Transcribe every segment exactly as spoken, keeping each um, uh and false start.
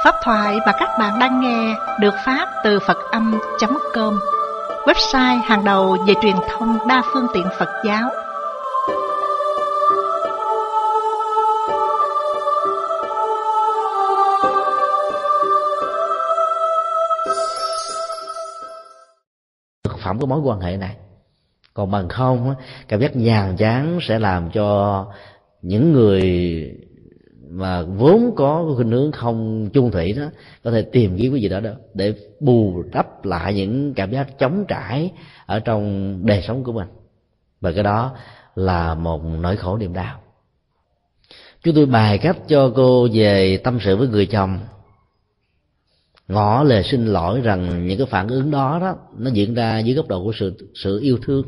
Pháp thoại mà các bạn đang nghe được phát từ Phật Âm chấm com, website hàng đầu về truyền thông đa phương tiện Phật giáo. Thực phẩm của mối quan hệ này, còn bằng không cảm giác nhàm chán sẽ làm cho những người mà vốn có khuynh hướng không chung thủy đó có thể tìm kiếm cái gì đó, đó để bù đắp lại những cảm giác trống trải ở trong đời sống của mình, và cái đó là một nỗi khổ niềm đau. Chúng tôi bài cách cho cô về tâm sự với người chồng, ngỏ lời xin lỗi rằng những cái phản ứng đó đó nó diễn ra dưới góc độ của sự sự yêu thương.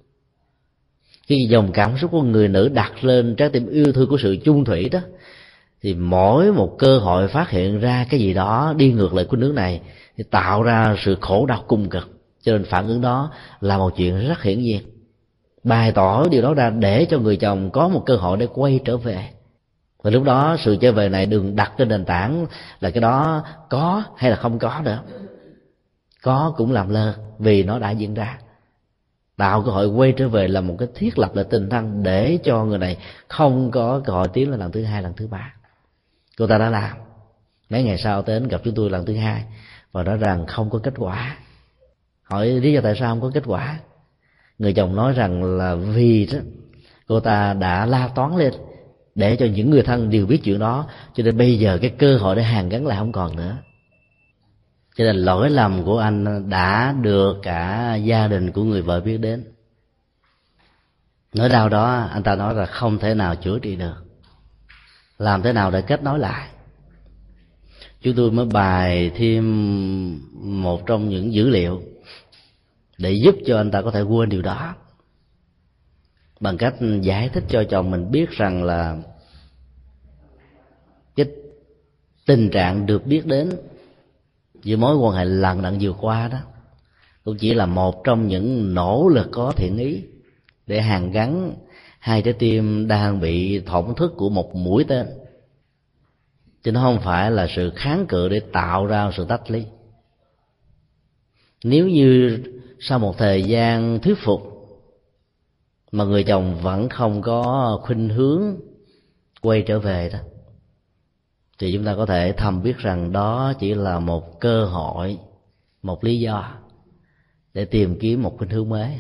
Khi dòng cảm xúc của người nữ đặt lên trái tim yêu thương của sự chung thủy đó, thì mỗi một cơ hội phát hiện ra cái gì đó đi ngược lại khuynh hướng này thì tạo ra sự khổ đau cùng cực. Cho nên phản ứng đó là một chuyện rất hiển nhiên. Bày tỏ điều đó ra để cho người chồng có một cơ hội để quay trở về. Và lúc đó sự trở về này đừng đặt trên nền tảng là cái đó có hay là không có nữa. Có cũng làm lơ vì nó đã diễn ra. Tạo cơ hội quay trở về là một cái thiết lập lại tình thân để cho người này không có cơ hội tiến lên lần thứ hai, lần thứ ba. Cô ta đã làm. Mấy ngày sau đến gặp chúng tôi lần thứ hai và nói rằng không có kết quả. Hỏi lý do tại sao không có kết quả. Người chồng nói rằng là vì đó cô ta đã la toán lên để cho những người thân đều biết chuyện đó, cho nên bây giờ cái cơ hội để hàn gắn lại không còn nữa. Cho nên lỗi lầm của anh đã được cả gia đình của người vợ biết đến. Nỗi đau đó anh ta nói là không thể nào chữa trị được. Làm thế nào để kết nối lại? Chúng tôi mới bài thêm một trong những dữ liệu để giúp cho anh ta có thể quên điều đó, bằng cách giải thích cho chồng mình biết rằng là cái tình trạng được biết đến giữa mối quan hệ lần đận vừa qua đó cũng chỉ là một trong những nỗ lực có thiện ý để hàn gắn hai trái tim đang bị thổn thức của một mũi tên, chứ nó không phải là sự kháng cự để tạo ra sự tách ly. Nếu như sau một thời gian thuyết phục mà người chồng vẫn không có khuynh hướng quay trở về đó, thì chúng ta có thể thầm biết rằng đó chỉ là một cơ hội, một lý do để tìm kiếm một khuynh hướng mới.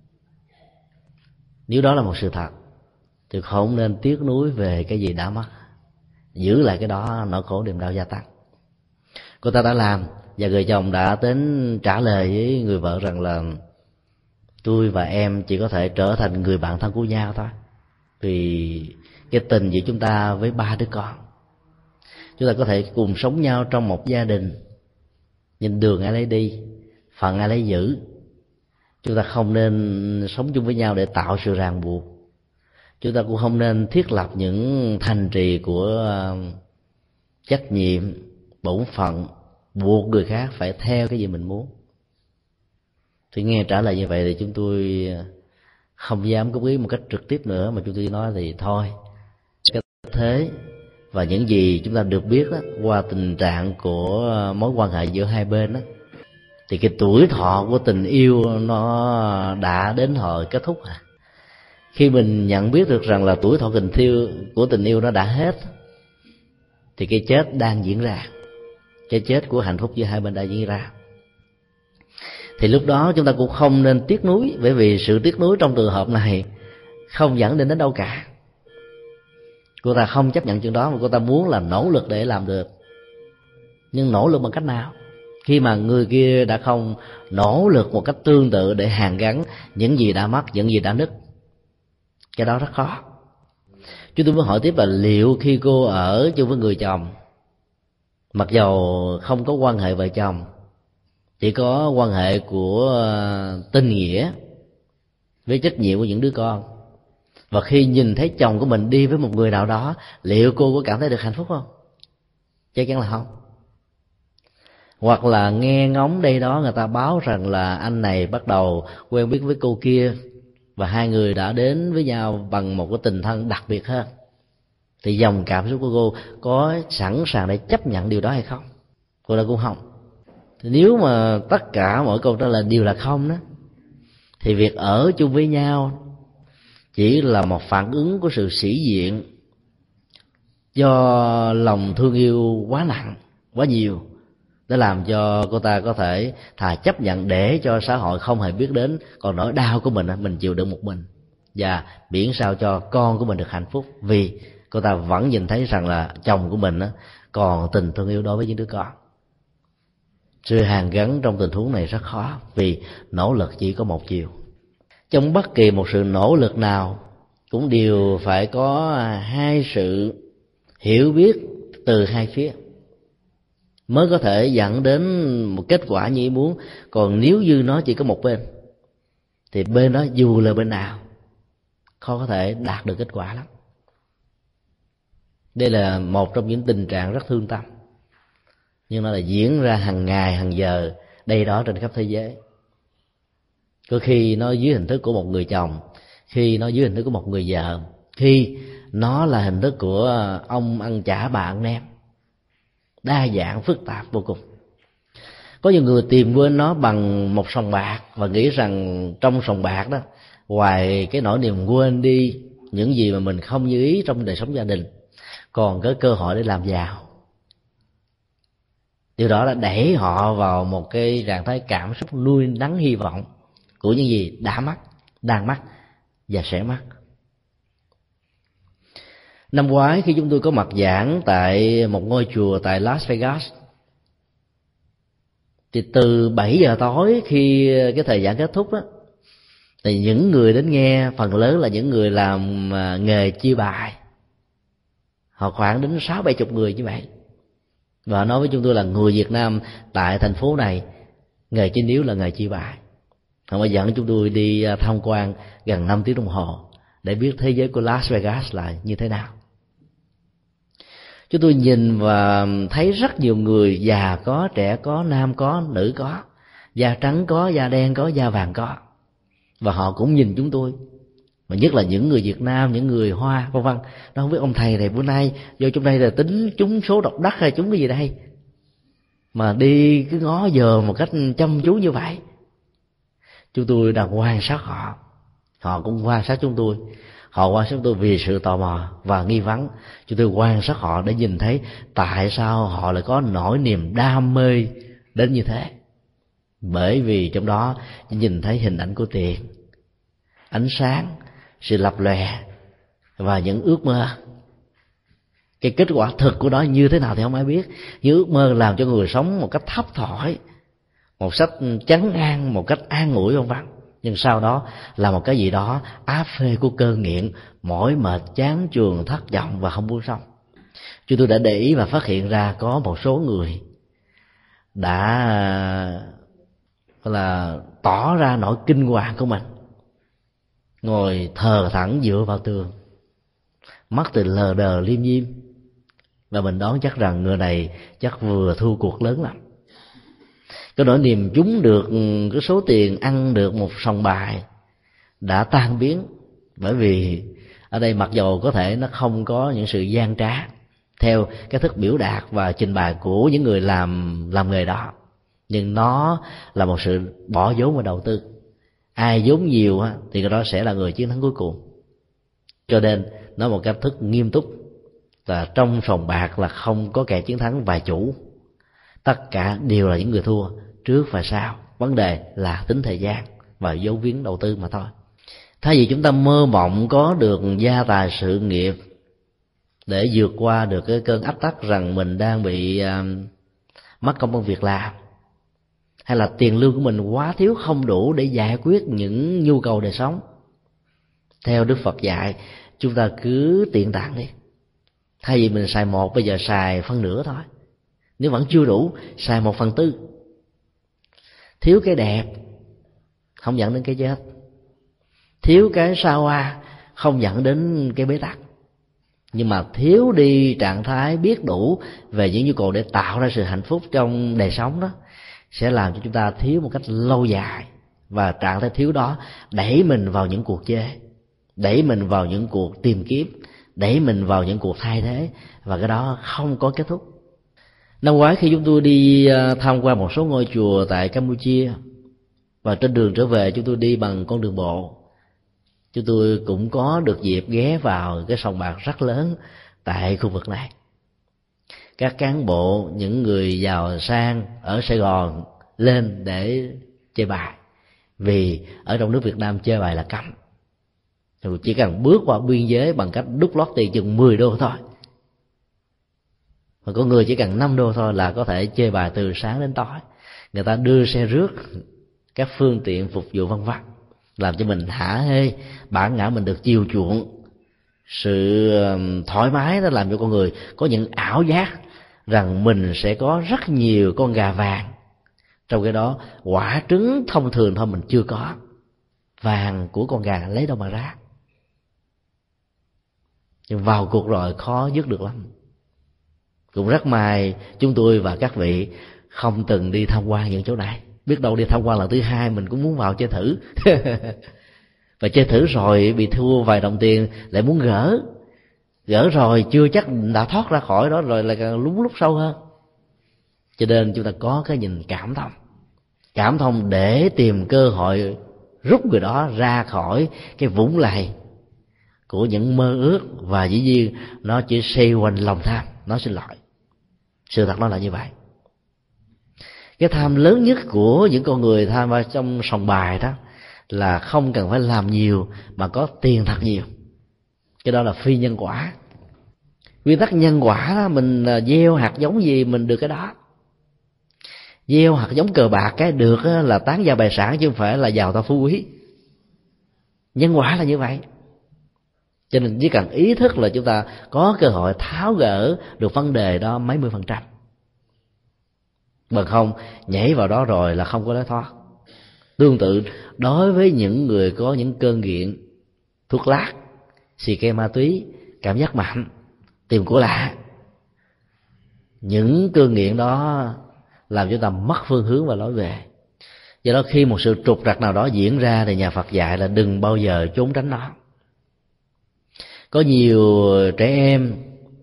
Nếu đó là một sự thật thì không nên tiếc nuối về cái gì đã mất. Giữ lại cái đó nỗi khổ niềm đau gia tăng. Cô ta đã làm, và người chồng đã đến trả lời với người vợ rằng là tôi và em chỉ có thể trở thành người bạn thân của nhau thôi, vì cái tình giữa chúng ta với ba đứa con, chúng ta có thể cùng sống nhau trong một gia đình, nhưng đường ai lấy đi, phận ai lấy giữ. Chúng ta không nên sống chung với nhau để tạo sự ràng buộc. Chúng ta cũng không nên thiết lập những thành trì của trách nhiệm, bổn phận, buộc người khác phải theo cái gì mình muốn. Thì nghe trả lời như vậy thì chúng tôi không dám góp ý một cách trực tiếp nữa, mà chúng tôi nói thì thôi, cái thế và những gì chúng ta được biết đó, qua tình trạng của mối quan hệ giữa hai bên đó, thì cái tuổi thọ của tình yêu nó đã đến hồi kết thúc. Khi mình nhận biết được rằng là tuổi thọ tình yêu của tình yêu nó đã hết, thì cái chết đang diễn ra, cái chết của hạnh phúc giữa hai bên đã diễn ra. Thì lúc đó chúng ta cũng không nên tiếc nuối, bởi vì sự tiếc nuối trong trường hợp này không dẫn đến đến đâu cả. Cô ta không chấp nhận chuyện đó, mà cô ta muốn là nỗ lực để làm được. Nhưng nỗ lực bằng cách nào? Khi mà người kia đã không nỗ lực một cách tương tự để hàn gắn những gì đã mất, những gì đã nứt, cái đó rất khó. Chúng tôi mới hỏi tiếp là liệu khi cô ở chung với người chồng, mặc dầu không có quan hệ vợ chồng, chỉ có quan hệ của tình nghĩa với trách nhiệm của những đứa con, và khi nhìn thấy chồng của mình đi với một người nào đó, liệu cô có cảm thấy được hạnh phúc không? Chắc chắn là không. Hoặc là nghe ngóng đây đó người ta báo rằng là anh này bắt đầu quen biết với cô kia, và hai người đã đến với nhau bằng một cái tình thân đặc biệt hơn, thì dòng cảm xúc của cô có sẵn sàng để chấp nhận điều đó hay không? cô ta cũng không. Thì nếu mà tất cả mọi câu trả lời đều là không đó, thì việc ở chung với nhau chỉ là một phản ứng của sự sĩ diện do lòng thương yêu quá nặng, quá nhiều, để làm cho cô ta có thể thà chấp nhận để cho xã hội không hề biết đến, còn nỗi đau của mình mình chịu đựng một mình, và miễn sao cho con của mình được hạnh phúc, vì cô ta vẫn nhìn thấy rằng là chồng của mình còn tình thương yêu đối với những đứa con. Sự hàn gắn trong tình huống này rất khó, vì nỗ lực chỉ có một chiều. Trong bất kỳ một sự nỗ lực nào cũng đều phải có hai sự hiểu biết từ hai phía mới có thể dẫn đến một kết quả như ý muốn. Còn nếu như nó chỉ có một bên thì bên đó dù là bên nào khó có thể đạt được kết quả lắm. Đây là một trong những tình trạng rất thương tâm, nhưng nó là diễn ra hàng ngày hàng giờ đây đó trên khắp thế giới. Có khi nó dưới hình thức của một người chồng, khi nó dưới hình thức của một người vợ, khi nó là hình thức của ông ăn chả bà ăn nem, đa dạng phức tạp vô cùng. Có nhiều người tìm quên nó bằng một sòng bạc và nghĩ rằng trong sòng bạc đó, ngoài cái nỗi niềm quên đi những gì mà mình không như ý trong đời sống gia đình, còn có cơ hội để làm giàu. Điều đó đã đẩy họ vào một cái trạng thái cảm xúc nuôi nắng hy vọng của những gì đã mắc, đang mắc và sẽ mắc. Năm ngoái khi chúng tôi có mặt giảng tại một ngôi chùa tại Las Vegas, thì từ bảy giờ tối khi cái thời gian kết thúc á, thì những người đến nghe phần lớn là những người làm nghề chia bài. Họ khoảng đến sáu bảy chục người như vậy, và họ nói với chúng tôi là người Việt Nam tại thành phố này nghề chính yếu là nghề chia bài. Họ dẫn chúng tôi đi tham quan gần năm tiếng đồng hồ để biết thế giới của Las Vegas là như thế nào. Chúng tôi nhìn và thấy rất nhiều người, già có, trẻ có, nam có, nữ có, da trắng có, da đen có, da vàng có, và họ cũng nhìn chúng tôi, mà nhất là những người Việt Nam, những người Hoa vân vân. Nó không biết ông thầy này bữa nay vô trong đây là tính trúng số độc đắc hay trúng cái gì đây mà đi cứ ngó giờ một cách chăm chú như vậy. Chúng tôi đang quan sát họ, họ cũng quan sát chúng tôi. Họ quan sát chúng tôi vì sự tò mò và nghi vấn. Chúng tôi quan sát họ để nhìn thấy tại sao họ lại có nỗi niềm đam mê đến như thế. Bởi vì trong đó nhìn thấy hình ảnh của tiền, ánh sáng, sự lập lòe và những ước mơ. Cái kết quả thực của nó như thế nào thì không ai biết. Những ước mơ làm cho người sống một cách thấp thỏi, một cách chán an, một cách an ủi vân vân. Nhưng sau đó là một cái gì đó áp phê của cơn nghiện, mỏi mệt, chán chường, thất vọng và không muốn sống. Chúng tôi đã để ý và phát hiện ra có một số người đã là tỏ ra nỗi kinh hoàng của mình, ngồi thờ thẳng dựa vào tường, mắt thì lờ đờ liêm diêm, và mình đoán chắc rằng người này chắc vừa thua cuộc lớn lắm. Cái nỗi niềm trúng được cái số tiền, ăn được một sòng bài đã tan biến, bởi vì ở đây mặc dầu có thể nó không có những sự gian trá theo cái thức biểu đạt và trình bày của những người làm làm nghề đó, nhưng nó là một sự bỏ vốn và đầu tư. Ai vốn nhiều thì cái đó sẽ là người chiến thắng cuối cùng. Cho nên nói một cách thức nghiêm túc là trong sòng bạc là không có kẻ chiến thắng và chủ, tất cả đều là những người thua trước và sau. Vấn đề là tính thời gian và vốn liếng đầu tư mà thôi. Thay vì chúng ta mơ mộng có được gia tài sự nghiệp để vượt qua được cái cơn ách tắc rằng mình đang bị uh, mất công ăn việc làm, hay là tiền lương của mình quá thiếu không đủ để giải quyết những nhu cầu đời sống, theo Đức Phật dạy chúng ta cứ tiện tạng đi. Thay vì mình xài một, bây giờ xài phân nửa thôi. Nếu vẫn chưa đủ, xài một phần tư. Thiếu cái đẹp không dẫn đến cái chết, thiếu cái xa hoa không dẫn đến cái bế tắc, nhưng mà thiếu đi trạng thái biết đủ về những nhu cầu để tạo ra sự hạnh phúc trong đời sống đó sẽ làm cho chúng ta thiếu một cách lâu dài. Và trạng thái thiếu đó đẩy mình vào những cuộc chơi, đẩy mình vào những cuộc tìm kiếm, đẩy mình vào những cuộc thay thế, và cái đó không có kết thúc. Năm ngoái khi chúng tôi đi tham quan một số ngôi chùa tại Campuchia, và trên đường trở về chúng tôi đi bằng con đường bộ, chúng tôi cũng có được dịp ghé vào cái sòng bạc rất lớn tại khu vực này. Các cán bộ, những người giàu sang ở Sài Gòn lên để chơi bài, vì ở trong nước Việt Nam chơi bài là cấm. Rồi chỉ cần bước qua biên giới bằng cách đút lót tiền chừng mười đô thôi, mà có người chỉ cần năm đô thôi là có thể chơi bài từ sáng đến tối. Người ta đưa xe rước, các phương tiện phục vụ vân vân, làm cho mình hả hê, bản ngã mình được chiều chuộng. Sự thoải mái đó làm cho con người có những ảo giác rằng mình sẽ có rất nhiều con gà vàng, trong cái đó quả trứng thông thường thôi mình chưa có. Vàng của con gà lấy đâu mà ra? Nhưng vào cuộc rồi khó dứt được lắm. Cũng rất may chúng tôi và các vị không từng đi tham quan những chỗ này. Biết đâu đi tham quan lần thứ hai mình cũng muốn vào chơi thử. Và chơi thử rồi bị thua vài đồng tiền lại muốn gỡ. Gỡ rồi chưa chắc đã thoát ra khỏi đó, rồi lại càng lún lút sâu hơn. Cho nên chúng ta có cái nhìn cảm thông. Cảm thông để tìm cơ hội rút người đó ra khỏi cái vũng lầy của những mơ ước. Và dĩ nhiên nó chỉ xoay quanh lòng tham. Nó xin lỗi, sự thật nó là như vậy. Cái tham lớn nhất của những con người tham vào trong sòng bài đó là không cần phải làm nhiều mà có tiền thật nhiều. Cái đó là phi nhân quả. Nguyên tắc nhân quả đó, mình gieo hạt giống gì mình được cái đó. Gieo hạt giống cờ bạc cái được là tán gia bài sản, chứ không phải là giàu ta phú quý. Nhân quả là như vậy. Cho nên chỉ cần ý thức là chúng ta có cơ hội tháo gỡ được vấn đề đó mấy mươi phần trăm. Bằng không nhảy vào đó rồi là không có lối thoát. Tương tự đối với những người có những cơn nghiện thuốc lát, xì ke ma túy, cảm giác mạnh, tìm của lạ, những cơn nghiện đó làm chúng ta mất phương hướng và lối về. Do đó khi một sự trục trặc nào đó diễn ra thì nhà Phật dạy là đừng bao giờ trốn tránh nó. Có nhiều trẻ em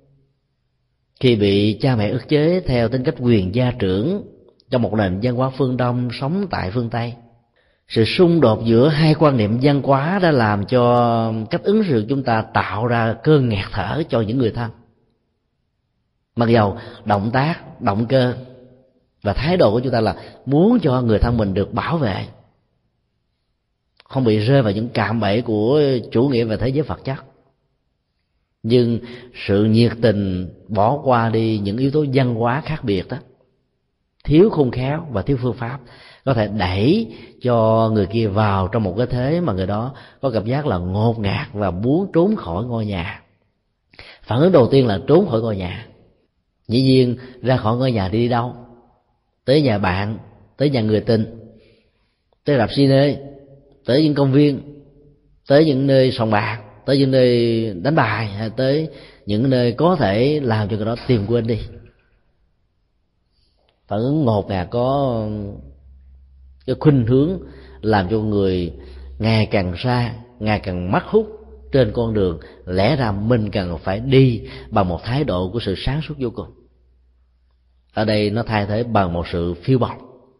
khi bị cha mẹ ức chế theo tính cách quyền gia trưởng trong một nền văn hóa phương Đông sống tại phương Tây, sự xung đột giữa hai quan niệm văn hóa đã làm cho cách ứng xử chúng ta tạo ra cơn nghẹt thở cho những người thân. Mặc dầu động tác, động cơ và thái độ của chúng ta là muốn cho người thân mình được bảo vệ, không bị rơi vào những cạm bẫy của chủ nghĩa về thế giới vật chất, nhưng sự nhiệt tình bỏ qua đi những yếu tố văn hóa khác biệt đó, thiếu khôn khéo và thiếu phương pháp, có thể đẩy cho người kia vào trong một cái thế mà người đó có cảm giác là ngột ngạt và muốn trốn khỏi ngôi nhà. Phản ứng đầu tiên là trốn khỏi ngôi nhà. Dĩ nhiên ra khỏi ngôi nhà đi đâu? Tới nhà bạn, tới nhà người tình, tới rạp cine, tới những công viên, tới những nơi sòng bạc, tới những nơi đánh bài, hay tới những nơi có thể làm cho người đó tìm quên đi. Phản ứng ngột ngạt có cái khuynh hướng làm cho người ngày càng xa, ngày càng mắc hút trên con đường lẽ ra mình cần phải đi bằng một thái độ của sự sáng suốt vô cùng. Ở đây nó thay thế bằng một sự phiêu bồng,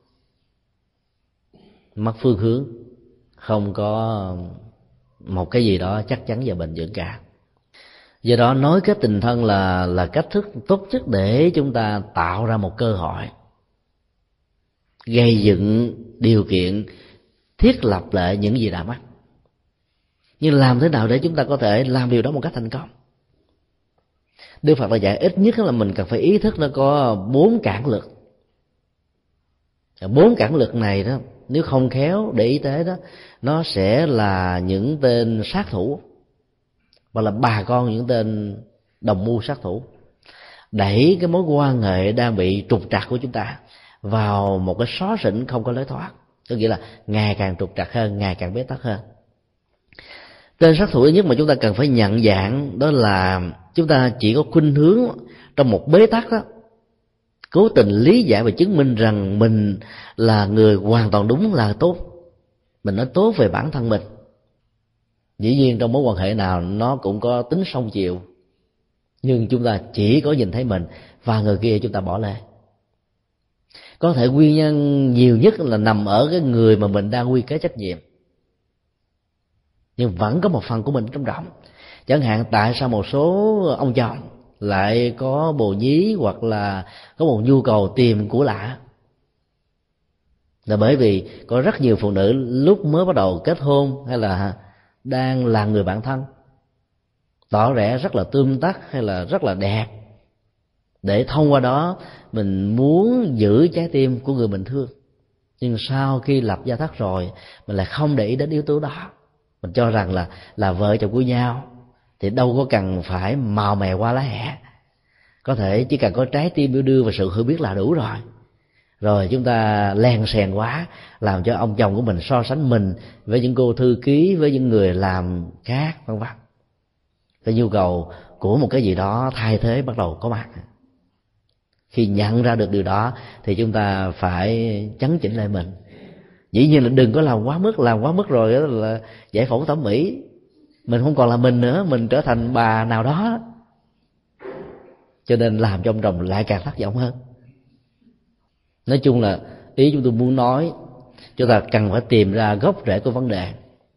mất phương hướng, không có một cái gì đó chắc chắn và bền vững cả. Do đó nối kết tình thân là là cách thức tốt nhất để chúng ta tạo ra một cơ hội, gây dựng điều kiện, thiết lập lại những gì đã mất. Nhưng làm thế nào để chúng ta có thể làm điều đó một cách thành công? Đức Phật đã dạy ít nhất là mình cần phải ý thức nó có bốn cản lực. Bốn cản lực này đó, nếu không khéo để ý tế đó, nó sẽ là những tên sát thủ, hoặc là bà con những tên đồng mưu sát thủ, đẩy cái mối quan hệ đang bị trục trặc của chúng ta vào một cái xó xỉnh không có lối thoát, có nghĩa là ngày càng trục trặc hơn, ngày càng bế tắc hơn. Tên sát thủ nhất mà chúng ta cần phải nhận dạng đó là chúng ta chỉ có khuynh hướng trong một bế tắc đó, cố tình lý giải và chứng minh rằng mình là người hoàn toàn đúng, là tốt, mình nói tốt về bản thân mình. Dĩ nhiên trong mối quan hệ nào nó cũng có tính song chiều, nhưng chúng ta chỉ có nhìn thấy mình và người kia chúng ta bỏ lê. Có thể nguyên nhân nhiều nhất là nằm ở cái người mà mình đang quy kết trách nhiệm, nhưng vẫn có một phần của mình trong rộng. Chẳng hạn tại sao một số ông chồng lại có bồ nhí hoặc là có một nhu cầu tìm của lạ, là bởi vì có rất nhiều phụ nữ lúc mới bắt đầu kết hôn hay là đang là người bạn thân tỏ vẻ rất là tươm tất hay là rất là đẹp, để thông qua đó mình muốn giữ trái tim của người mình thương. Nhưng sau khi lập gia thất rồi, mình lại không để ý đến yếu tố đó. Mình cho rằng là là vợ chồng của nhau thì đâu có cần phải màu mè qua lá hẹ, có thể chỉ cần có trái tim yêu đương và sự hiểu biết là đủ rồi. Rồi chúng ta len xèn quá, làm cho ông chồng của mình so sánh mình với những cô thư ký, với những người làm khác, vân vân. Cái nhu cầu của một cái gì đó thay thế bắt đầu có mặt. Khi nhận ra được điều đó thì chúng ta phải chấn chỉnh lại mình. Dĩ nhiên là đừng có làm quá mức, làm quá mức rồi đó là giải phẫu thẩm mỹ, mình không còn là mình nữa, mình trở thành bà nào đó, cho nên làm cho ông chồng lại càng thất vọng hơn. Nói chung là ý chúng tôi muốn nói, chúng ta cần phải tìm ra gốc rễ của vấn đề.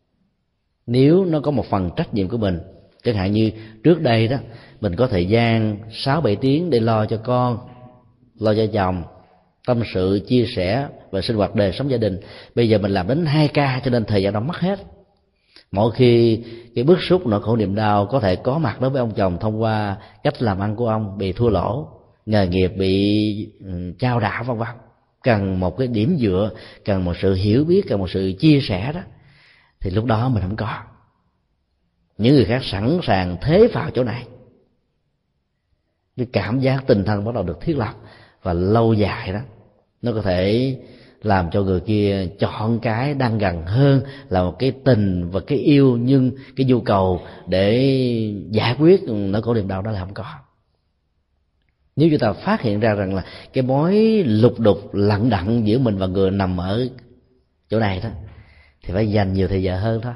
Nếu nó có một phần trách nhiệm của mình, chẳng hạn như trước đây đó mình có thời gian sáu bảy tiếng để lo cho con, lo cho chồng, tâm sự, chia sẻ và sinh hoạt đời sống gia đình. Bây giờ mình làm đến hai ca, cho nên thời gian đó mất hết. Mỗi khi cái bức xúc, nỗi khổ niềm đau có thể có mặt đối với ông chồng thông qua cách làm ăn của ông bị thua lỗ, nghề nghiệp bị chao đảo, vân vân, cần một cái điểm dựa, cần một sự hiểu biết, cần một sự chia sẻ đó, thì lúc đó mình không có. Những người khác sẵn sàng thế vào chỗ này, cái cảm giác tinh thần bắt đầu được thiết lập, và lâu dài đó nó có thể làm cho người kia chọn cái đang gần hơn là một cái tình và cái yêu, nhưng cái nhu cầu để giải quyết nỗi khổ niềm đau đó là không có. Nếu chúng ta phát hiện ra rằng là cái mối lục đục lận đận giữa mình và người nằm ở chỗ này đó, thì phải dành nhiều thời giờ hơn thôi.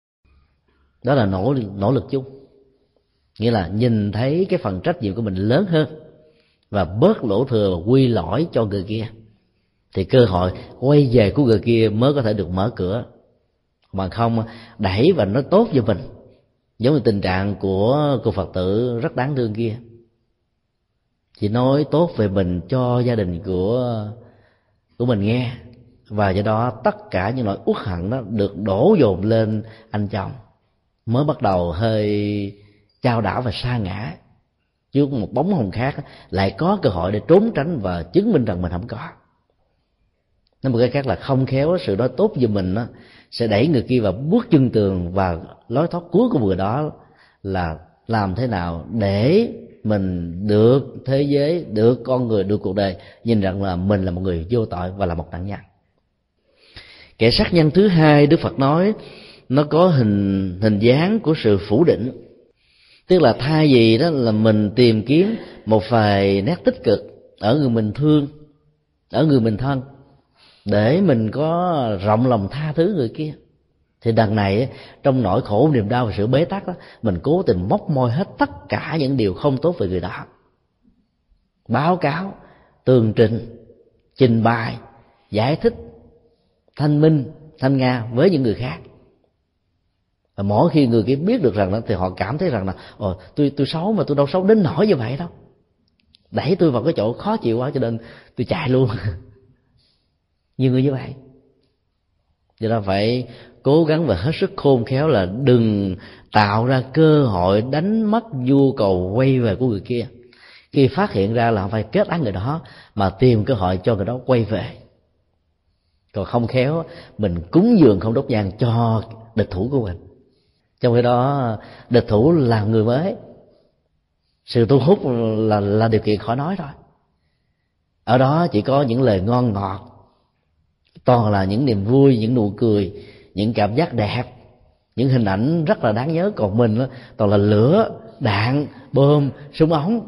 Đó là nỗ nỗ lực chung, nghĩa là nhìn thấy cái phần trách nhiệm của mình lớn hơn và bớt lỗ thừa và quy lỗi cho người kia, thì cơ hội quay về của người kia mới có thể được mở cửa. Mà không đẩy và nói tốt cho mình, giống như tình trạng của cô Phật tử rất đáng thương kia, chỉ nói tốt về mình cho gia đình của của mình nghe, và do đó tất cả những nỗi uất hận đó được đổ dồn lên anh chồng, mới bắt đầu hơi chao đảo và sa ngã, chứ một bóng hồng khác lại có cơ hội để trốn tránh và chứng minh rằng mình không có. Nói một cái khác là không khéo sự nói tốt về mình đó, sẽ đẩy người kia vào bước chân tường, và lối thoát cuối của người đó là làm thế nào để mình được thế giới, được con người, được cuộc đời nhìn rằng là mình là một người vô tội và là một nạn nhân. Kẻ sát nhân thứ hai Đức Phật nói nó có hình hình dáng của sự phủ định, tức là thay vì đó là mình tìm kiếm một vài nét tích cực ở người mình thương, ở người mình thân, để mình có rộng lòng tha thứ người kia, thì đằng này trong nỗi khổ niềm đau và sự bế tắc đó, mình cố tình móc môi hết tất cả những điều không tốt về người đó, báo cáo, tường trình, trình bày, giải thích, thanh minh, thanh nga với những người khác. Và mỗi khi người kia biết được rằng đó, thì họ cảm thấy rằng là ồ, tôi tôi xấu mà tôi đâu xấu đến nỗi như vậy đâu, đẩy tôi vào cái chỗ khó chịu quá cho nên tôi chạy luôn. Nhiều người như vậy. Do đó phải cố gắng và hết sức khôn khéo là đừng tạo ra cơ hội đánh mất nhu cầu quay về của người kia. Khi phát hiện ra là phải kết án người đó, mà tìm cơ hội cho người đó quay về. Còn không khéo mình cúng dường không đốt nhang cho địch thủ của mình, trong khi đó địch thủ là người mới, sự thu hút là là điều kiện khỏi nói rồi. Ở đó chỉ có những lời ngon ngọt, toàn là những niềm vui, những nụ cười, những cảm giác đẹp, những hình ảnh rất là đáng nhớ. Còn mình đó, toàn là lửa, đạn, bom, súng ống,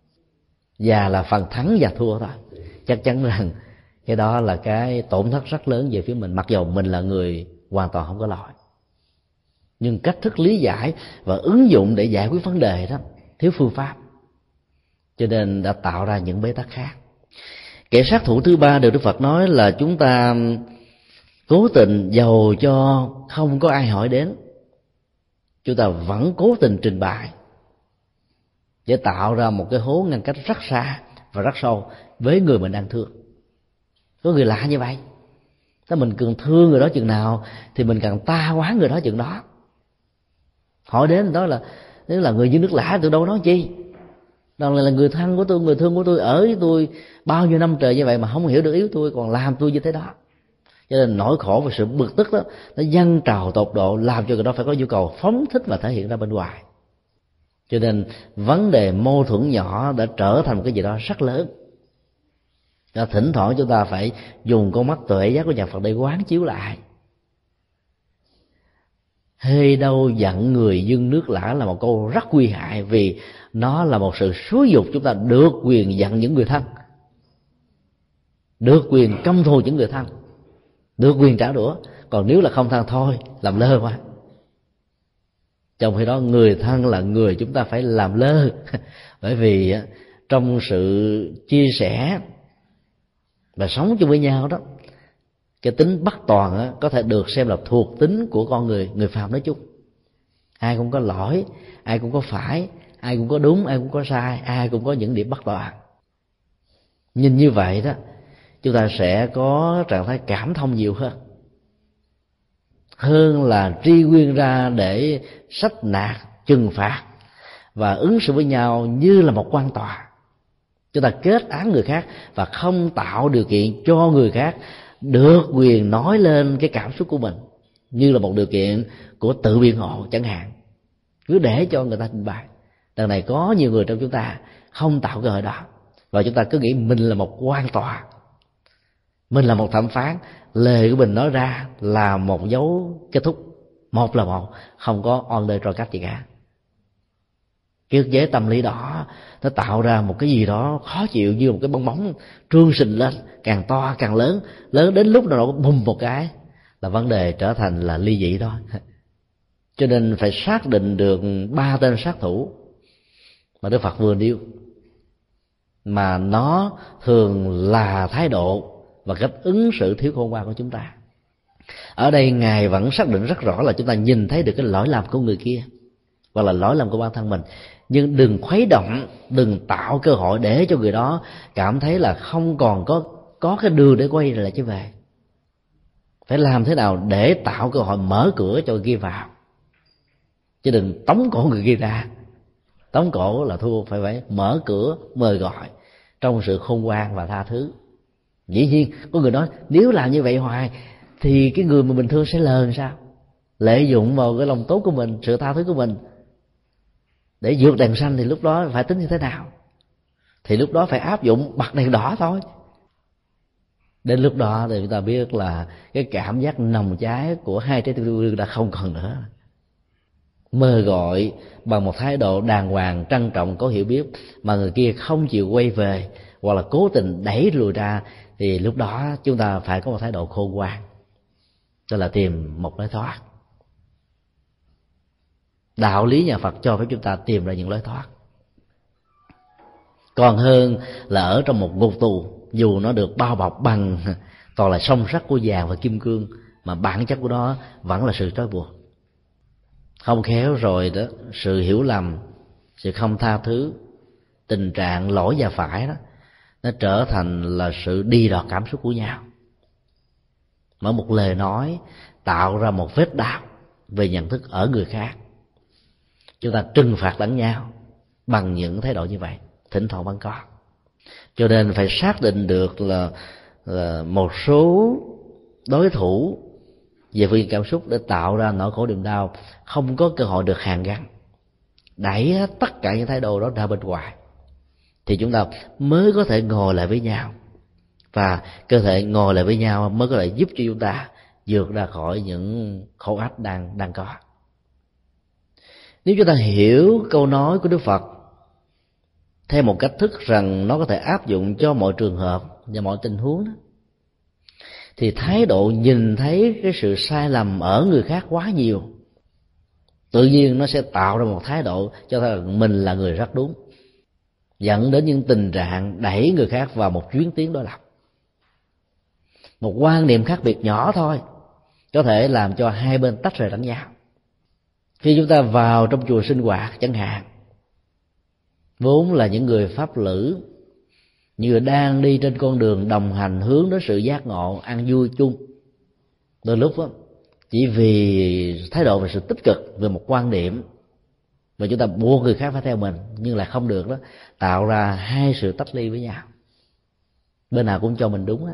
và là phần thắng và thua thôi. Chắc chắn rằng cái đó là cái tổn thất rất lớn về phía mình, mặc dù mình là người hoàn toàn không có lỗi. Nhưng cách thức lý giải và ứng dụng để giải quyết vấn đề đó thiếu phương pháp, cho nên đã tạo ra những bế tắc khác. Kẻ sát thủ thứ ba được Đức Phật nói là chúng ta cố tình dầu cho không có ai hỏi đến, chúng ta vẫn cố tình trình bày để tạo ra một cái hố ngăn cách rất xa và rất sâu với người mình đang thương. Có người lạ như vậy,ถ้าmình càng thương người đó chừng nào thì mình càng ta hóa người đó chừng đó. Hỏi đến đó là nếu là người như nước lã tôi đâu nói chi, đâu là người thân của tôi, người thương của tôi, ở với tôi bao nhiêu năm trời như vậy mà không hiểu được yếu tôi, còn làm tôi như thế đó. Cho nên nỗi khổ và sự bực tức đó nó dâng trào tột độ, làm cho người đó phải có nhu cầu phóng thích và thể hiện ra bên ngoài. Cho nên vấn đề mâu thuẫn nhỏ đã trở thành một cái gì đó rất lớn. Và thỉnh thoảng chúng ta phải dùng con mắt tuệ giác của nhà Phật để quán chiếu lại. Hê đâu giận người dưng nước lã là một câu rất nguy hại, vì nó là một sự xúi dục chúng ta được quyền giận những người thân, được quyền căm thù những người thân, được quyền trả đũa. Còn nếu là không thân thôi, làm lơ quá. Trong khi đó người thân là người chúng ta phải làm lơ. Bởi vì trong sự chia sẻ và sống chung với nhau đó, cái tính bất toàn á, có thể được xem là thuộc tính của con người, người phàm nói chung. Ai cũng có lỗi, ai cũng có phải, ai cũng có đúng, ai cũng có sai, ai cũng có những điểm bất toàn. Nhìn như vậy đó, chúng ta sẽ có trạng thái cảm thông nhiều hơn, hơn là tri nguyên ra để sách nạt, trừng phạt và ứng xử với nhau như là một quan tòa. Chúng ta kết án người khác và không tạo điều kiện cho người khác được quyền nói lên cái cảm xúc của mình như là một điều kiện của tự biện hộ chẳng hạn, cứ để cho người ta trình bày. Đằng này có nhiều người trong chúng ta không tạo cơ hội đó, và chúng ta cứ nghĩ mình là một quan tòa, mình là một thẩm phán, lời của mình nói ra là một dấu kết thúc, một là một, không có on lê trôi cách gì cả. Cái ức chế tâm lý đó nó tạo ra một cái gì đó khó chịu, như một cái bong bóng trương sình lên, càng to càng lớn, lớn đến lúc nào nó bùng một cái là vấn đề trở thành là ly dị thôi. Cho nên phải xác định được ba tên sát thủ mà Đức Phật vừa nêu, mà nó thường là thái độ và cách ứng xử thiếu khôn ngoan của chúng ta. Ở đây Ngài vẫn xác định rất rõ là chúng ta nhìn thấy được cái lỗi lầm của người kia hoặc là lỗi lầm của bản thân mình, nhưng đừng khuấy động, đừng tạo cơ hội để cho người đó cảm thấy là không còn có có cái đường để quay lại trở về. Phải làm thế nào để tạo cơ hội mở cửa cho người kia vào, chứ đừng tống cổ người kia ra. Tống cổ là thua, phải phải mở cửa mời gọi trong sự khôn ngoan và tha thứ. Dĩ nhiên có người nói nếu làm như vậy hoài thì cái người mà mình thương sẽ lờn sao, lợi dụng vào cái lòng tốt của mình, sự tha thứ của mình để vượt đèn xanh, thì lúc đó phải tính như thế nào? Thì lúc đó phải áp dụng bật đèn đỏ thôi. Đến lúc đó thì chúng ta biết là cái cảm giác nồng cháy của hai trái tim yêu đương đã không còn nữa. Mời gọi bằng một thái độ đàng hoàng, trân trọng, có hiểu biết mà người kia không chịu quay về hoặc là cố tình đẩy lùi ra, thì lúc đó chúng ta phải có một thái độ khôn ngoan, tức là tìm một lối thoát. Đạo lý nhà Phật cho phép chúng ta tìm ra những lối thoát, còn hơn là ở trong một ngục tù, dù nó được bao bọc bằng toàn là song sắt của vàng và kim cương, mà bản chất của nó vẫn là sự trói buộc. Không khéo rồi đó, sự hiểu lầm, sự không tha thứ, tình trạng lỗi và phải đó, nó trở thành là sự đi đọt cảm xúc của nhau. Mỗi một lời nói tạo ra một vết đau về nhận thức ở người khác. Chúng ta trừng phạt lẫn nhau bằng những thái độ như vậy, thỉnh thoảng vẫn có. Cho nên phải xác định được là, là một số đối thủ về phương diện cảm xúc để tạo ra nỗi khổ niềm đau không có cơ hội được hàn gắn, đẩy tất cả những thái độ đó ra bên ngoài, thì chúng ta mới có thể ngồi lại với nhau, và cơ thể ngồi lại với nhau mới có thể giúp cho chúng ta vượt ra khỏi những khổ ách đang đang có. Nếu chúng ta hiểu câu nói của Đức Phật theo một cách thức rằng nó có thể áp dụng cho mọi trường hợp và mọi tình huống đó, thì thái độ nhìn thấy cái sự sai lầm ở người khác quá nhiều, tự nhiên nó sẽ tạo ra một thái độ cho thấy mình là người rất đúng, dẫn đến những tình trạng đẩy người khác vào một chuyến tiến đối lập. Một quan niệm khác biệt nhỏ thôi có thể làm cho hai bên tách rời lẫn nhau. Khi chúng ta vào trong chùa sinh hoạt chẳng hạn, vốn là những người pháp lữ, như đang đi trên con đường đồng hành hướng đến sự giác ngộ, ăn vui chung. Đôi lúc đó, chỉ vì thái độ về sự tích cực, về một quan điểm mà chúng ta buộc người khác phải theo mình, nhưng lại không được đó, tạo ra hai sự tách ly với nhau, bên nào cũng cho mình đúng đó.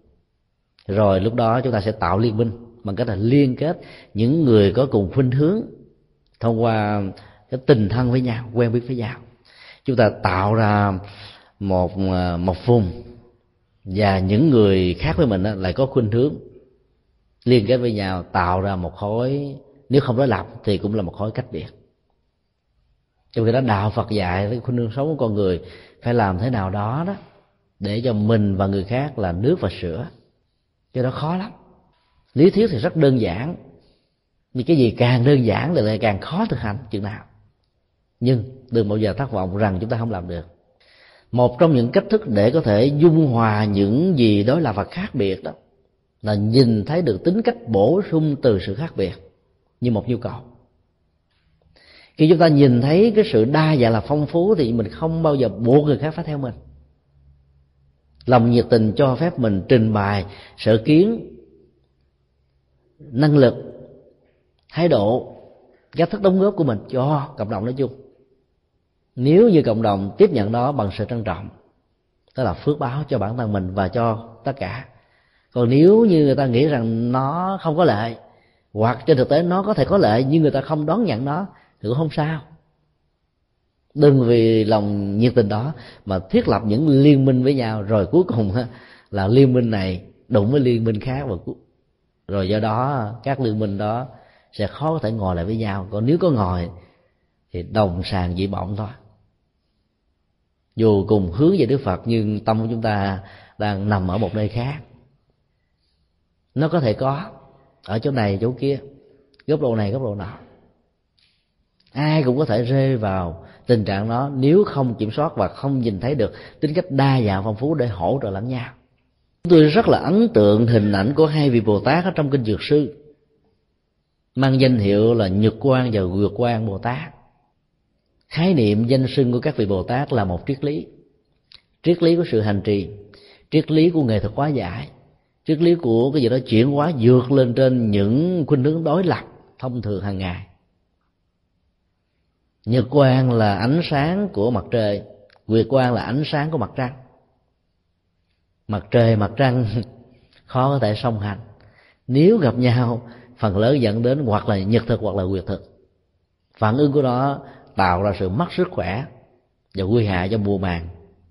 Rồi lúc đó chúng ta sẽ tạo liên minh bằng cách là liên kết những người có cùng khuynh hướng thông qua cái tình thân với nhau, quen biết với nhau. Chúng ta tạo ra một một vùng, và những người khác với mình lại có khuynh hướng liên kết với nhau, tạo ra một khối, nếu không đối lập thì cũng là một khối cách biệt. Trong khi đó đạo Phật dạy cái khuynh hướng sống của con người phải làm thế nào đó đó để cho mình và người khác là nước và sữa. Cái đó khó lắm. Lý thuyết thì rất đơn giản, nhưng cái gì càng đơn giản thì lại càng khó thực hành chừng nào. Nhưng đừng bao giờ thất vọng rằng chúng ta không làm được. Một trong những cách thức để có thể dung hòa những gì đối lập và khác biệt đó là nhìn thấy được tính cách bổ sung từ sự khác biệt như một nhu cầu. Khi chúng ta nhìn thấy cái sự đa dạng là phong phú thì mình không bao giờ buộc người khác phải theo mình. Lòng nhiệt tình cho phép mình trình bày sở kiến, năng lực, thái độ, cách thức đóng góp của mình cho cộng đồng nói chung. Nếu như cộng đồng tiếp nhận đó bằng sự trân trọng, đó là phước báo cho bản thân mình và cho tất cả. Còn nếu như người ta nghĩ rằng nó không có lợi, hoặc trên thực tế nó có thể có lợi nhưng người ta không đón nhận nó, thì cũng không sao. Đừng vì lòng nhiệt tình đó mà thiết lập những liên minh với nhau, rồi cuối cùng là liên minh này đụng với liên minh khác, và rồi do đó các liên minh đó sẽ khó có thể ngồi lại với nhau. Còn nếu có ngồi thì đồng sàng dị bọng thôi. Dù cùng hướng về Đức Phật nhưng tâm của chúng ta đang nằm ở một nơi khác. Nó có thể có ở chỗ này chỗ kia, góc độ này góc độ nọ. Ai cũng có thể rơi vào tình trạng đó nếu không kiểm soát và không nhìn thấy được tính cách đa dạng phong phú để hỗ trợ lẫn nhau. Tôi rất là ấn tượng hình ảnh của hai vị Bồ Tát ở trong kinh Dược Sư, mang danh hiệu là Nhật Quang và Nguyệt Quang Bồ Tát. Khái niệm danh xưng của các vị Bồ Tát là một triết lý, triết lý của sự hành trì, triết lý của nghệ thuật hóa giải, triết lý của cái gì đó chuyển hóa vượt lên trên những khuynh hướng đối lập thông thường hàng ngày. Nhật quang là ánh sáng của mặt trời, nguyệt quang là ánh sáng của mặt trăng. Mặt trời mặt trăng khó có thể song hành, nếu gặp nhau phần lớn dẫn đến hoặc là nhật thực hoặc là nguyệt thực. Phản ứng của nó tạo ra sự mất sức khỏe và nguy hại cho mùa màng.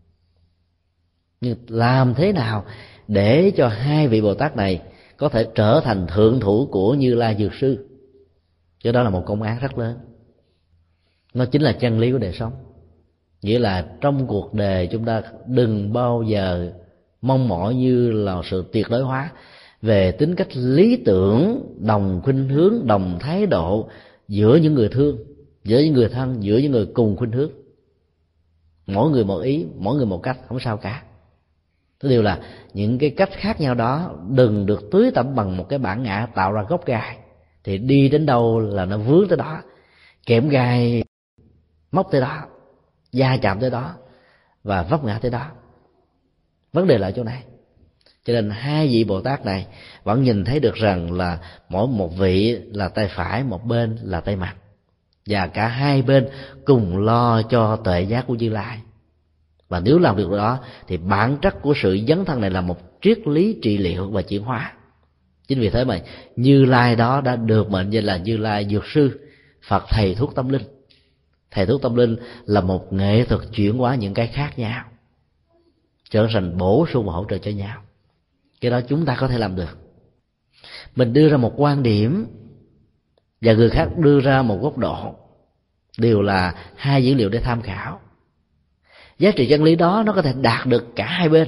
Nhưng làm thế nào để cho hai vị Bồ Tát này có thể trở thành thượng thủ của Như Lai Dược Sư? Cho đó là một công án rất lớn. Nó chính là chân lý của đời sống. Nghĩa là trong cuộc đời chúng ta đừng bao giờ mong mỏi như là sự tuyệt đối hóa về tính cách lý tưởng, đồng khuynh hướng, đồng thái độ giữa những người thương, giữa những người thân, giữa những người cùng khuynh hướng. Mỗi người một ý, mỗi người một cách, không sao cả. Cái điều là những cái cách khác nhau đó đừng được tưới tẩm bằng một cái bản ngã tạo ra gốc gai, thì đi đến đâu là nó vướng tới đó, kẽm gai móc tới đó, va chạm tới đó và vấp ngã tới đó. Vấn đề là ở chỗ này. Cho nên hai vị Bồ Tát này vẫn nhìn thấy được rằng là mỗi một vị là tay phải, một bên là tay mặt, và cả hai bên cùng lo cho tuệ giác của Như Lai. Và nếu làm được đó thì bản chất của sự dấn thân này là một triết lý trị liệu và chuyển hóa. Chính vì thế mà Như Lai đó đã được mệnh danh là Như Lai Dược Sư, Phật thầy thuốc tâm linh. Thầy thuốc tâm linh là một nghệ thuật chuyển hóa những cái khác nhau trở thành bổ sung và hỗ trợ cho nhau. Cái đó chúng ta có thể làm được. Mình đưa ra một quan điểm và người khác đưa ra một góc độ, đều là hai dữ liệu để tham khảo. Giá trị chân lý đó nó có thể đạt được cả hai bên,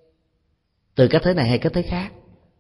từ cách thế này hay cách thế khác,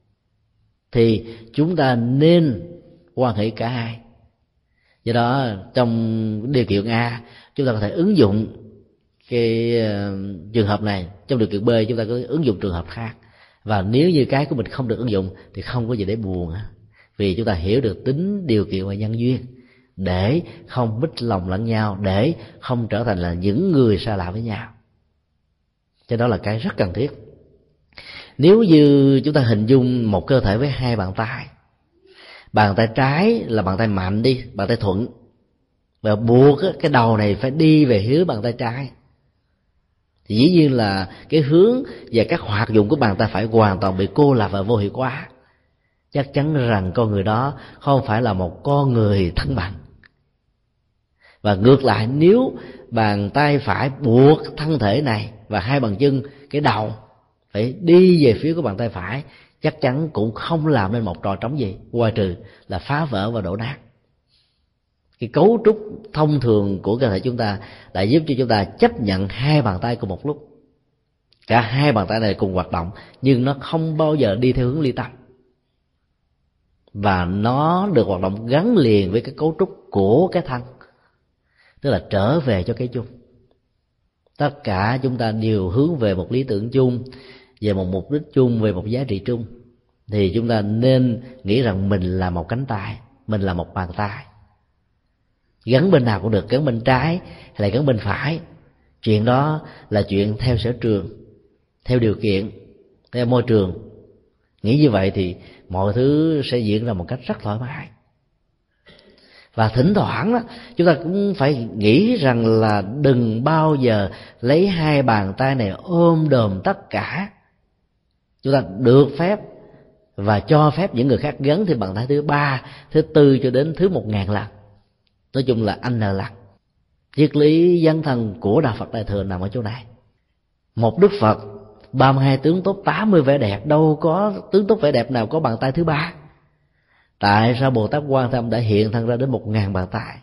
thì chúng ta nên quan hệ cả hai. Do đó trong điều kiện A chúng ta có thể ứng dụng cái uh, trường hợp này, trong điều kiện B chúng ta có thể ứng dụng trường hợp khác, Và nếu như cái của mình không được ứng dụng thì không có gì để buồn, vì chúng ta hiểu được tính điều kiện và nhân duyên, để không mít lòng lẫn nhau, để không trở thành là những người xa lạ với nhau. Cho đó là cái rất cần thiết. Nếu như chúng ta hình dung một cơ thể với hai bàn tay, bàn tay trái là bàn tay mạnh đi, bàn tay thuận, và buộc cái đầu này phải đi về hướng bàn tay trái, thì dĩ nhiên là cái hướng và các hoạt dụng của bàn tay phải hoàn toàn bị cô lập và vô hiệu hóa. Chắc chắn rằng con người đó không phải là một con người thăng bằng. Và ngược lại, nếu bàn tay phải buộc thân thể này và hai bàn chân, cái đầu phải đi về phía của bàn tay phải, chắc chắn cũng không làm nên một trò trống gì, ngoài trừ là phá vỡ và đổ nát. Cái cấu trúc thông thường của cơ thể chúng ta đã giúp cho chúng ta chấp nhận hai bàn tay cùng một lúc. Cả hai bàn tay này cùng hoạt động, nhưng nó không bao giờ đi theo hướng ly tâm, và nó được hoạt động gắn liền với cái cấu trúc của cái thân, tức là trở về cho cái chung. Tất cả chúng ta đều hướng về một lý tưởng chung, về một mục đích chung, về một giá trị chung. Thì chúng ta nên nghĩ rằng mình là một cánh tay, mình là một bàn tay. Gắn bên nào cũng được, gắn bên trái hay là gắn bên phải, chuyện đó là chuyện theo sở trường, theo điều kiện, theo môi trường. Nghĩ như vậy thì mọi thứ sẽ diễn ra một cách rất thoải mái. Và thỉnh thoảng đó, chúng ta cũng phải nghĩ rằng là đừng bao giờ lấy hai bàn tay này ôm đồm tất cả. Chúng ta được phép và cho phép những người khác gắn thêm bàn tay thứ ba, thứ tư cho đến thứ một ngàn lần. Nói chung là anh lần. Triết lý dấn thân của Đạo Phật Đại Thừa nằm ở chỗ này. Một Đức Phật ba mươi hai tướng tốt, tám mươi vẻ đẹp, đâu có tướng tốt vẻ đẹp nào có bàn tay thứ ba. Tại sao Bồ Tát Quan Thế Âm đã hiện thân ra đến một ngàn bàn tay?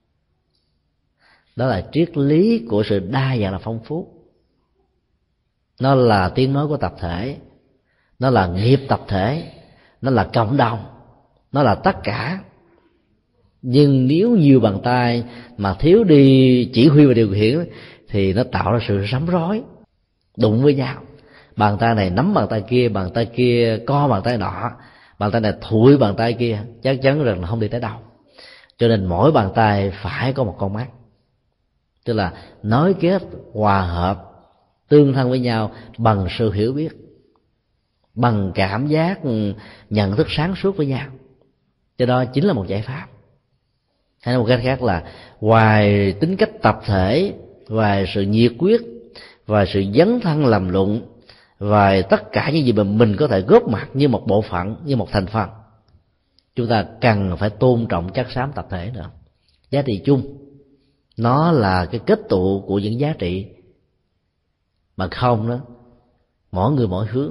Đó là triết lý của sự đa dạng là phong phú. Nó là tiếng nói của tập thể, nó là nghiệp tập thể, nó là cộng đồng, nó là tất cả. Nhưng nếu nhiều bàn tay mà thiếu đi chỉ huy và điều khiển thì nó tạo ra sự rắm rối, đụng với nhau. Bàn tay này nắm bàn tay kia, bàn tay kia co bàn tay nọ, bàn tay này thụi bàn tay kia, chắc chắn rằng là không đi tới đâu. Cho nên mỗi bàn tay phải có một con mắt, tức là nối kết, hòa hợp, tương thân với nhau bằng sự hiểu biết, bằng cảm giác nhận thức sáng suốt với nhau. Cho đó chính là một giải pháp. Hay nói một cách khác là ngoài tính cách tập thể, ngoài sự nhiệt quyết, ngoài sự dấn thân làm luận, và tất cả những gì mà mình có thể góp mặt như một bộ phận, như một thành phần, chúng ta cần phải tôn trọng chất xám tập thể nữa. Giá trị chung nó là cái kết tụ của những giá trị, mà không đó mỗi người mỗi hướng,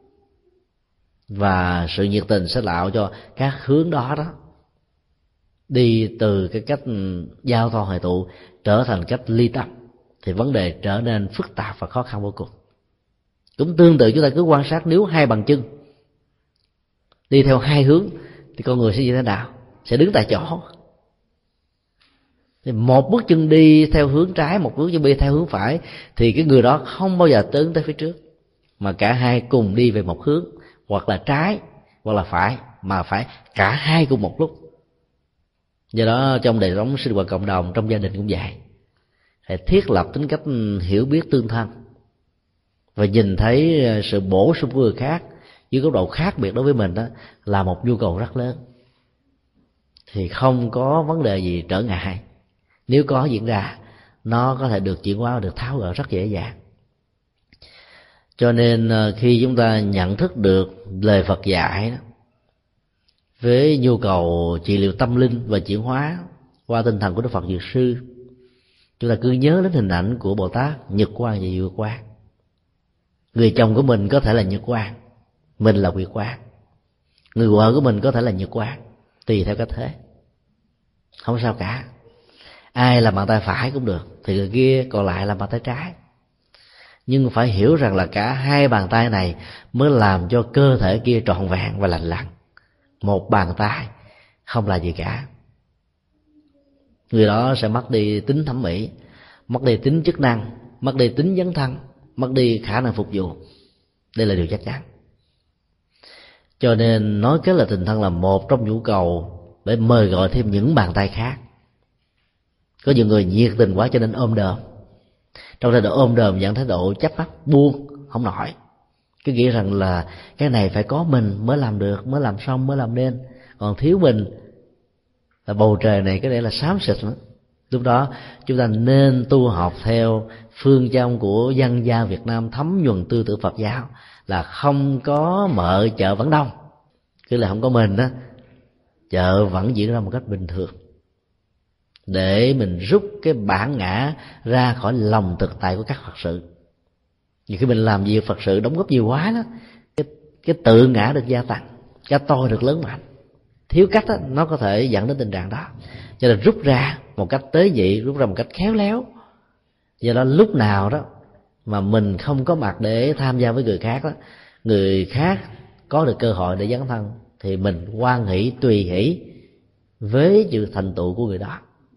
và sự nhiệt tình sẽ tạo cho các hướng đó đó đi từ cái cách giao thoa hội tụ trở thành cách ly tâm, thì vấn đề trở nên phức tạp và khó khăn vô cùng. Cũng tương tự, chúng ta cứ quan sát, nếu hai bàn chân đi theo hai hướng thì con người sẽ như thế nào? Sẽ đứng tại chỗ. Thì một bước chân đi theo hướng trái, một bước chân đi theo hướng phải, thì cái người đó không bao giờ tiến tới phía trước, mà cả hai cùng đi về một hướng, hoặc là trái hoặc là phải, mà phải cả hai cùng một lúc. Do đó trong đời sống sinh hoạt cộng đồng, trong gia đình cũng vậy, phải thiết lập tính cách hiểu biết tương thân và nhìn thấy sự bổ sung của người khác với góc độ khác biệt đối với mình, đó là một nhu cầu rất lớn, thì không có vấn đề gì trở ngại. Nếu có diễn ra, nó có thể được chuyển hóa và được tháo gỡ rất dễ dàng. Cho nên khi chúng ta nhận thức được lời Phật dạy đó, với nhu cầu trị liệu tâm linh và chuyển hóa qua tinh thần của Đức Phật Dược Sư, chúng ta cứ nhớ đến hình ảnh của Bồ Tát Nhật Quang và Diệu Quang. Người chồng của mình có thể là Nhật Quang, mình là Nguyệt Quang. Người vợ của mình có thể là Nhật Quang, tùy theo cách thế, không sao cả. Ai làm bàn tay phải cũng được, thì người kia còn lại làm bàn tay trái. Nhưng phải hiểu rằng là cả hai bàn tay này mới làm cho cơ thể kia trọn vẹn và lành lặn. Một bàn tay không là gì cả, người đó sẽ mất đi tính thẩm mỹ, mất đi tính chức năng, mất đi tính dấn thân, mất đi khả năng phục vụ. Đây là điều chắc chắn. Cho nên nói kết là tình thân là một trong nhu cầu để mời gọi thêm những bàn tay khác. Có những người nhiệt tình quá cho nên ôm đờm. Trong thái độ ôm đờm dẫn thái độ chấp bắt buông không nổi, cứ nghĩ rằng là cái này phải có mình mới làm được, mới làm xong, mới làm nên, còn thiếu mình là bầu trời này cái để là xám xịt lắm. Lúc đó chúng ta nên tu học theo phương châm của dân gian Việt Nam thấm nhuần tư tưởng Phật giáo, là không có mợ chợ vẫn đông, cứ là không có mình đó, chợ vẫn diễn ra một cách bình thường, để mình rút cái bản ngã ra khỏi lòng thực tại của các Phật sự. Vì khi mình làm việc Phật sự đóng góp nhiều quá đó, cái, cái tự ngã được gia tăng, cái tôi được lớn mạnh. Thiếu cách đó, nó có thể dẫn đến tình trạng đó. Cho nên rút ra một cách tế nhị, rút ra một cách khéo léo. Do đó lúc nào đó mà mình không có mặt để tham gia với người khác đó, người khác có được cơ hội để dấn thân, thì mình hoan hỷ tùy hỷ với sự thành tựu của người đó,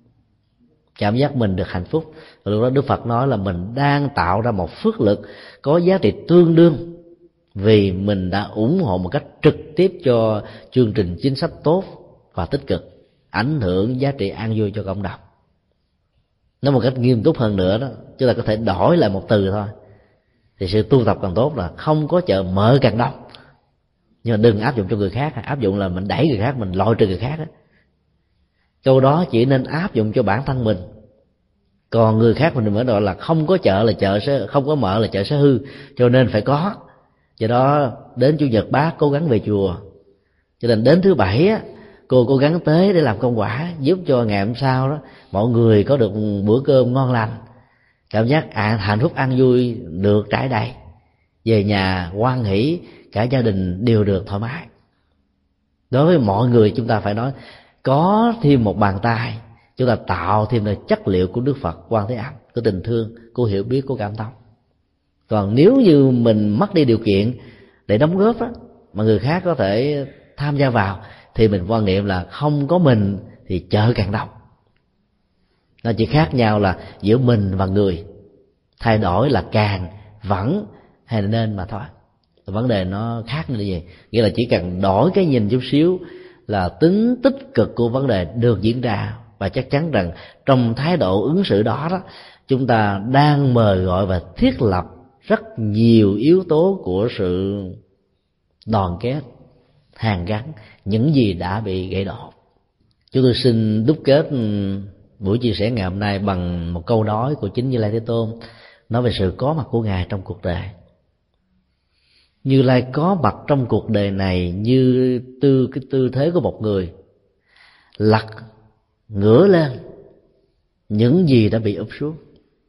cảm giác mình được hạnh phúc. Và lúc đó Đức Phật nói là mình đang tạo ra một phước lực có giá trị tương đương, vì mình đã ủng hộ một cách trực tiếp cho chương trình chính sách tốt và tích cực, ảnh hưởng giá trị an vui cho cộng đồng. Nói một cách nghiêm túc hơn nữa đó, chúng ta có thể đổi lại một từ thôi, thì sự tu tập càng tốt là không có chợ mở càng đông. Nhưng mà đừng áp dụng cho người khác, áp dụng là mình đẩy người khác, mình loại trừ người khác đó. Câu đó chỉ nên áp dụng cho bản thân mình, còn người khác mình mới nói là không có chợ là chợ sẽ không có mở là chợ sẽ hư, cho nên phải có. Do đó đến chủ nhật bác cố gắng về chùa, cho nên đến thứ bảy á, cô cố gắng tới để làm công quả, giúp cho ngày hôm sau đó mọi người có được bữa cơm ngon lành, cảm giác à, hạnh phúc an vui được trải đầy, về nhà hoan hỷ, cả gia đình đều được thoải mái. Đối với mọi người chúng ta phải nói có thêm một bàn tay, chúng ta tạo thêm được chất liệu của Đức Phật Quan Thế Âm, của tình thương, của hiểu biết, của cảm thông. Còn nếu như mình mất đi điều kiện để đóng góp đó, mà người khác có thể tham gia vào, thì mình quan niệm là không có mình thì chợ càng đông. Nó chỉ khác nhau là giữa mình và người, thay đổi là càng, vẫn hay là nên mà thôi. Vấn đề nó khác như vậy, nghĩa là chỉ cần đổi cái nhìn chút xíu là tính tích cực của vấn đề được diễn ra, và chắc chắn rằng trong thái độ ứng xử đó đó, chúng ta đang mời gọi và thiết lập rất nhiều yếu tố của sự đoàn kết, hàn gắn những gì đã bị gãy đổ. Chúng tôi xin đúc kết buổi chia sẻ ngày hôm nay bằng một câu nói của chính Như Lai Thế Tôn, nói về sự có mặt của Ngài trong cuộc đời. Như Lai có mặt trong cuộc đời này như tư cái tư thế của một người lật ngửa lên những gì đã bị úp xuống,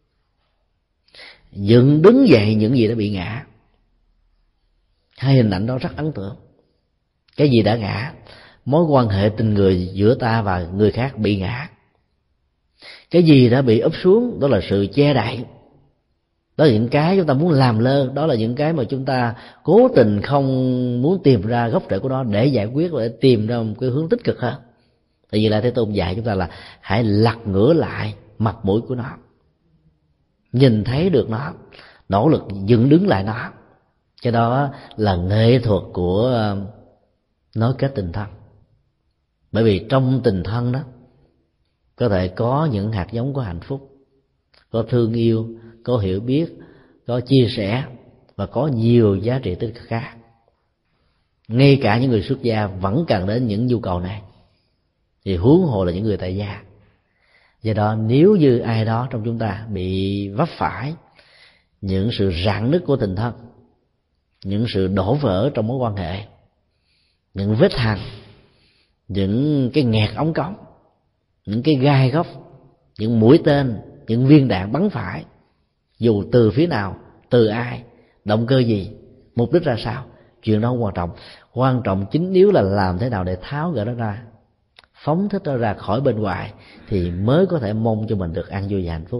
dựng đứng dậy những gì đã bị ngã. Hai hình ảnh đó rất ấn tượng. Cái gì đã ngã? Mối quan hệ tình người giữa ta và người khác bị ngã. Cái gì đã bị úp xuống? Đó là sự che đậy. Đó là những cái chúng ta muốn làm lơ, đó là những cái mà chúng ta cố tình không muốn tìm ra gốc rễ của nó để giải quyết, để tìm ra một cái hướng tích cực hơn. Tại vì là Thế Tôn dạy chúng ta là hãy lật ngửa lại mặt mũi của nó, nhìn thấy được nó, nỗ lực dựng đứng lại nó. Cái đó là nghệ thuật của nối kết tình thân. Bởi vì trong tình thân đó có thể có những hạt giống của hạnh phúc, có thương yêu, có hiểu biết, có chia sẻ, và có nhiều giá trị tích cực khác. Ngay cả những người xuất gia vẫn cần đến những nhu cầu này, thì huống hồ là những người tại gia. Do đó nếu như ai đó trong chúng ta bị vấp phải những sự rạn nứt của tình thân, những sự đổ vỡ trong mối quan hệ, những vết hằn, những cái nghẹt ống cống, những cái gai góc, những mũi tên, những viên đạn bắn phải, dù từ phía nào, từ ai, động cơ gì, mục đích ra sao, chuyện đó không quan trọng. Quan trọng chính yếu là làm thế nào để tháo gỡ nó ra, phóng thích nó ra khỏi bên ngoài, thì mới có thể mong cho mình được an vui và hạnh phúc.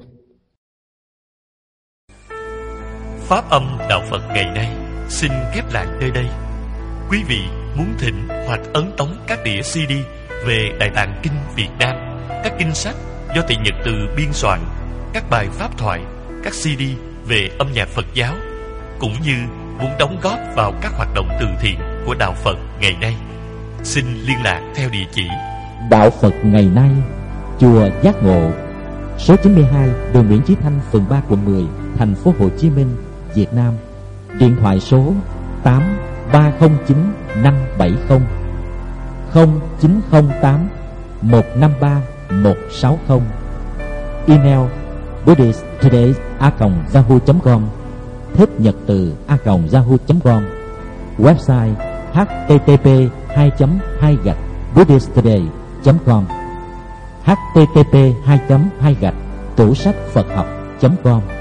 Pháp âm Đạo Phật ngày nay xin khép lại nơi đây. Quý vị muốn thỉnh hoặc ấn tống các đĩa xê đê về Đại Tạng Kinh Việt Nam, các kinh sách do Tỳ Nhật Từ biên soạn, các bài pháp thoại, các xê đê về âm nhạc Phật giáo, cũng như muốn đóng góp vào các hoạt động từ thiện của Đạo Phật ngày nay. Xin liên lạc theo địa chỉ Đạo Phật ngày nay, chùa Giác Ngộ, số chín mươi hai đường Nguyễn Chí Thanh, phường ba, quận mười, thành phố Hồ Chí Minh, Việt Nam. Điện thoại số tám ba không chín năm bảy không không chín không tám một năm ba một sáu không. Email buddhisttoday a còng yahoo chấm com, thích nhật từ a còng yahoo chấm com. Website h t t p hai chấm hai gạch buddhisttoday chấm com, h t t p hai chấm hai gạch tủ sách Phật học chấm com.